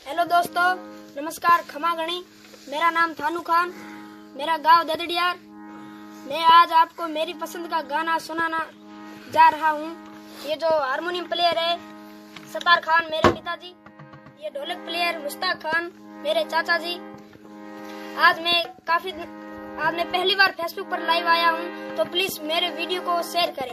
Hello दोस्तों, नमस्कार। खमा गणी। मेरा नाम थानू खान, मेरा गांव ददड़ियार। मैं आज आपको मेरी पसंद का गाना सुनाना जा रहा हूँ। ये जो हारमोनियम प्लेयर है सतार खान मेरे पिताजी, ये ढोलक प्लेयर मुश्ताक खान मेरे चाचा जी। आज मैं पहली बार फेसबुक पर लाइव आया हूँ, तो प्लीज मेरे वीडियो को शेयर करें।